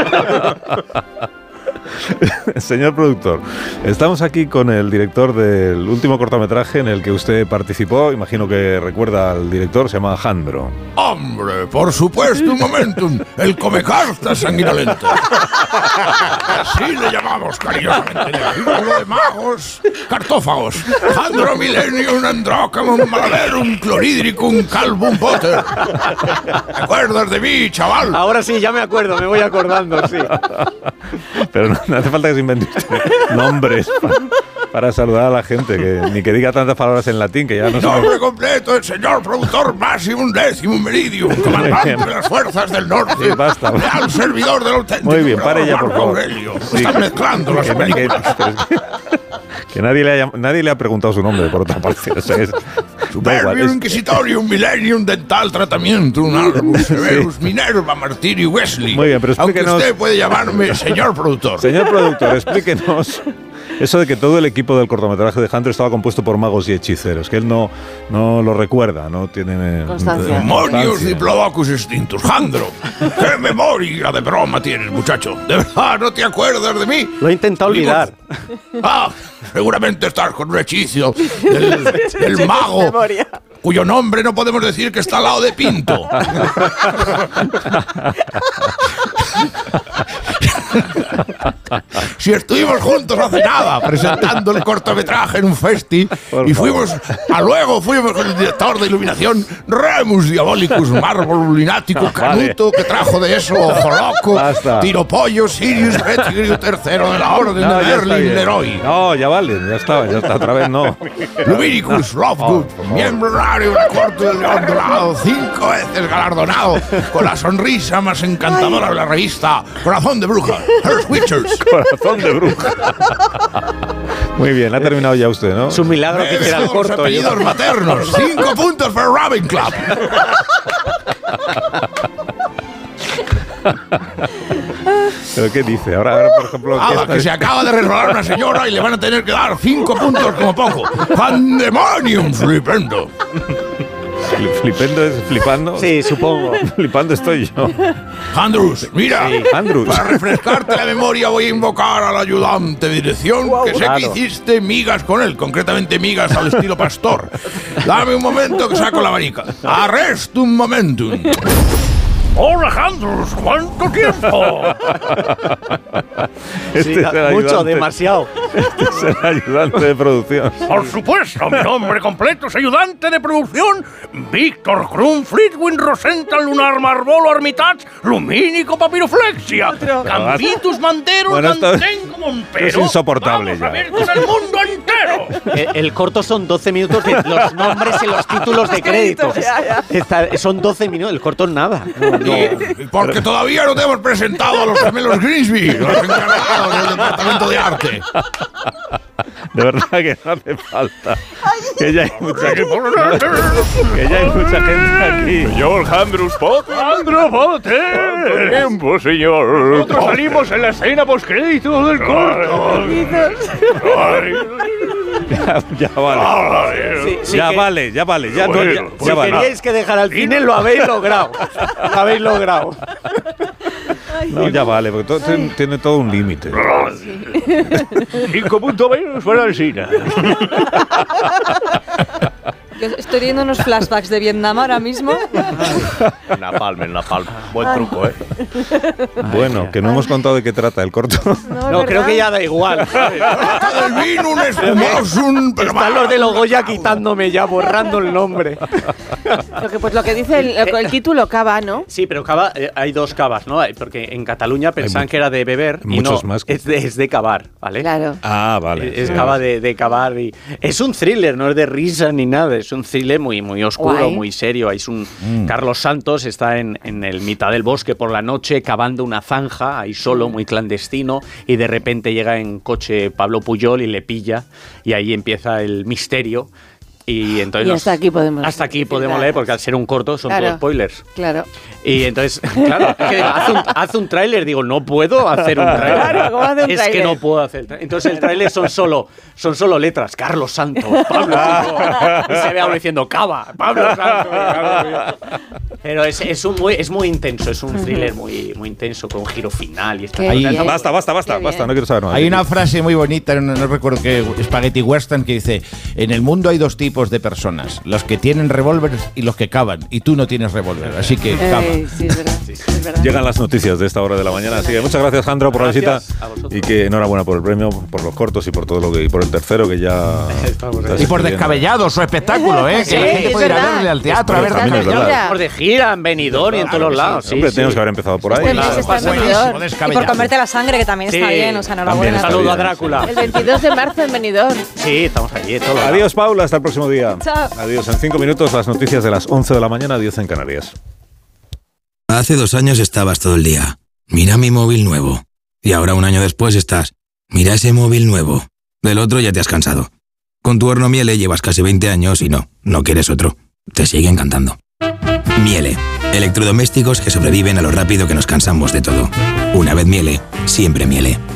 Speaker 1: Señor productor, estamos aquí con el director del último cortometraje en el que usted participó. Imagino que recuerda al director, se llama Jandro.
Speaker 9: ¡Hombre, por supuesto, un momentum! ¡El comecartas sanguinolento! Así le llamamos cariñosamente en el círculo de magos cartófagos. Jandro Millennium, Androcamon, Malaverum, Clorhydricum, Calvum Potter. ¿Te acuerdas de mí, chaval?
Speaker 2: Ahora sí, ya me acuerdo, me voy acordando, sí.
Speaker 1: Pero no hace falta que se invente nombres para saludar a la gente, ni que diga tantas palabras en latín que ya no
Speaker 9: sabe. Nombre completo, el señor productor Maximum Decimum Meridium, comandante de las fuerzas del norte.
Speaker 1: Sí, basta.
Speaker 9: Leal servidor del auténtico.
Speaker 1: Muy bien, pare ya, por favor.
Speaker 9: Sí. Están mezclando las películas.
Speaker 1: Que nadie le ha preguntado su nombre, por otra parte. O sea,
Speaker 9: Superbium Inquisitorium Millennium Dental Tratamientum Albus Severus Minerva Martiri Wesley.
Speaker 1: Muy bien, pero explíquenos.
Speaker 9: Aunque usted puede llamarme señor productor.
Speaker 1: Señor productor, explíquenos eso de que todo el equipo del cortometraje de Jandro estaba compuesto por magos y hechiceros, que él no lo recuerda, no tiene
Speaker 3: constancia.
Speaker 9: Demonios diplodocus extintus, Jandro. ¿Qué memoria de broma tienes, muchacho? ¿De verdad no te acuerdas de mí?
Speaker 2: Lo he intentado olvidar.
Speaker 9: Seguramente estás con un hechizo del mago, cuyo nombre no podemos decir que está al lado de Pinto. Si estuvimos juntos hace nada presentando el cortometraje en un festi y luego fuimos con el director de iluminación Remus Diabolicus Marvel Lunaticus Canuto, que trajo de eso Ojo Loco, Tiropollo, Sirius Retigrio III de la Orden de Merlin Leroy.
Speaker 1: No, ya vale, ya está, otra vez no.
Speaker 9: Luminicus Lovegood, miembro honorario de la Corte del León Dorado, 5 veces galardonado con la sonrisa más encantadora de la revista Corazón de Brujas. Heart Witchers.
Speaker 1: Corazón de bruja. Muy bien, ha terminado ya usted, ¿no?
Speaker 2: Es un milagro que hiciera el corto.
Speaker 9: Apellidos maternos. 5 puntos para Robin Club.
Speaker 1: ¿Pero qué dice? Ahora por ejemplo...
Speaker 9: Que se acaba de resbalar una señora y le van a tener que dar 5 puntos como poco. ¡Pandemonium flipendo!
Speaker 1: ¿Flipendo es flipando?
Speaker 2: Sí, supongo.
Speaker 1: Flipando estoy yo.
Speaker 9: Andrews, mira,
Speaker 1: Sí, Andrews.
Speaker 9: para refrescarte la memoria voy a invocar al ayudante de dirección, que sé
Speaker 2: Claro.
Speaker 9: que hiciste migas con él, concretamente migas al estilo pastor. Dame un momento que saco la vanica. Arrestum momentum. Hola, Andrews, ¿cuánto tiempo?
Speaker 1: Este
Speaker 2: Sí,
Speaker 1: es el
Speaker 2: mucho,
Speaker 1: ayudante.
Speaker 2: demasiado.
Speaker 1: Este es el ayudante de producción.
Speaker 9: Por supuesto, mi nombre completo es ayudante de producción Víctor Krum Fleetwin Rosenthal Lunar Marbolo Armitage Lumínico Papiroflexia Cambitus Manterum
Speaker 1: Bueno, esto es-
Speaker 9: Mantengo Montero.
Speaker 1: es insoportable
Speaker 9: Vamos a
Speaker 1: ya.
Speaker 9: ver con el mundo entero.
Speaker 2: El corto son 12 minutos de los nombres y los títulos de créditos. Son 12 minutos, el corto es nada.
Speaker 9: Porque todavía no te hemos presentado a los gemelos Grimsby, los encargados del departamento de arte.
Speaker 1: De verdad que no hace falta. Que ya hay mucha gente. Que ya hay mucha gente aquí.
Speaker 7: Señor Andrews Potter.
Speaker 9: ¡Andrew Potter!
Speaker 7: ¿Cuánto tiempo, señor?
Speaker 9: Nosotros salimos en la escena postcrédito del corto.
Speaker 1: Ya vale.
Speaker 2: Sí, sí
Speaker 1: Ya
Speaker 2: que-
Speaker 1: vale, ya vale. Ya,
Speaker 7: Bueno,
Speaker 1: ya
Speaker 2: Si
Speaker 1: vale.
Speaker 2: queríais que dejara el cine, lo habéis logrado. Lo habéis logrado.
Speaker 1: No, ya vale, porque todo tiene todo un límite.
Speaker 7: 5 puntos menos para el cine.
Speaker 5: Yo estoy viendo unos flashbacks de Vietnam ahora mismo.
Speaker 7: Napalm. Buen truco, ¿eh?
Speaker 1: Bueno, que no hemos contado de qué trata el corto.
Speaker 2: No, creo que ya da igual. ¿sabes?
Speaker 9: Todo el vino, un espumosum.
Speaker 2: Están los de Logoya quitándome ya, borrando el nombre.
Speaker 3: Lo que dice el título, Cava, ¿no?
Speaker 2: Sí, pero cava, hay dos cavas, ¿no? Porque en Cataluña pensaban que era de beber y
Speaker 1: muchos
Speaker 2: no,
Speaker 1: más.
Speaker 2: es de cavar, ¿vale?
Speaker 3: Claro.
Speaker 1: Ah, vale.
Speaker 2: Es
Speaker 1: sí.
Speaker 2: cava de cavar y es un thriller, no es de risa ni nada, es un thriller muy, muy oscuro,
Speaker 3: Guay.
Speaker 2: muy serio. Es un Carlos Santos está en el mitad del bosque por la noche cavando una zanja ahí solo, muy clandestino, y de repente llega en coche Pablo Pujol y le pilla y ahí empieza el misterio. Y entonces
Speaker 3: Y hasta aquí podemos
Speaker 2: leer, porque al ser un corto son
Speaker 3: Claro.
Speaker 2: todos spoilers.
Speaker 3: Claro.
Speaker 2: Y entonces, claro, es que digo, haz un tráiler. Digo, no puedo hacer un tráiler.
Speaker 3: Claro, ¿cómo hace un
Speaker 2: Es
Speaker 3: tráiler?
Speaker 2: que no puedo hacer el tráiler. Entonces el tráiler son solo letras. Carlos Santos, Pablo Pujol. Y se ve a uno diciendo, Cava, Pablo Santos. Pero es muy intenso, es un thriller muy, muy intenso, con un giro final. Y esta
Speaker 8: Qué
Speaker 2: cosa.
Speaker 8: bien.
Speaker 1: Basta,
Speaker 3: Qué bien.
Speaker 1: no quiero saber nada.
Speaker 4: Hay una frase muy bonita, no recuerdo qué, Spaghetti Western, que dice: en el mundo hay dos tipos de personas, los que tienen revólveres y los que cavan, y tú no tienes revólver, así que cava.
Speaker 3: Sí, es verdad. Es verdad.
Speaker 1: Llegan las noticias de esta hora de la mañana, así que muchas gracias, Jandro, por
Speaker 2: Gracias
Speaker 1: la
Speaker 2: a
Speaker 1: visita
Speaker 2: vosotros.
Speaker 1: y que enhorabuena por el premio, por los cortos y por todo lo que y por el tercero que ya
Speaker 2: Estamos
Speaker 1: estás
Speaker 4: Y por
Speaker 1: escribiendo.
Speaker 4: descabellado su espectáculo, ¿eh?
Speaker 3: Sí,
Speaker 4: Que la gente
Speaker 3: es
Speaker 4: puede ir a
Speaker 3: verdad.
Speaker 4: verle al teatro, a ver.
Speaker 1: También es verdad.
Speaker 2: Estamos de gira en Benidorm y en todos los lados. Sí,
Speaker 1: Hombre,
Speaker 2: sí.
Speaker 1: tenemos que haber empezado por ahí.
Speaker 3: Este mes está en Benidorm.
Speaker 5: Y por comerte la sangre, que también está
Speaker 2: Sí.
Speaker 5: bien. O sea,
Speaker 2: Un
Speaker 5: enhorabuena.
Speaker 1: está
Speaker 2: saludo
Speaker 1: bien,
Speaker 2: a Drácula.
Speaker 3: El 22 de marzo en Benidorm.
Speaker 2: Sí, estamos allí. Todos los lados.
Speaker 1: Adiós, Paula, hasta el próximo día.
Speaker 5: Chao.
Speaker 1: Adiós, en 5 minutos las noticias de las 11 de la mañana, 10 en Canarias.
Speaker 10: Hace 2 años estabas todo el día. Mira mi móvil nuevo. Y ahora 1 año después estás. Mira ese móvil nuevo. Del otro ya te has cansado. Con tu horno Miele llevas casi 20 años y no quieres otro. Te sigue encantando. Miele. Electrodomésticos que sobreviven a lo rápido que nos cansamos de todo. Una vez Miele, siempre Miele.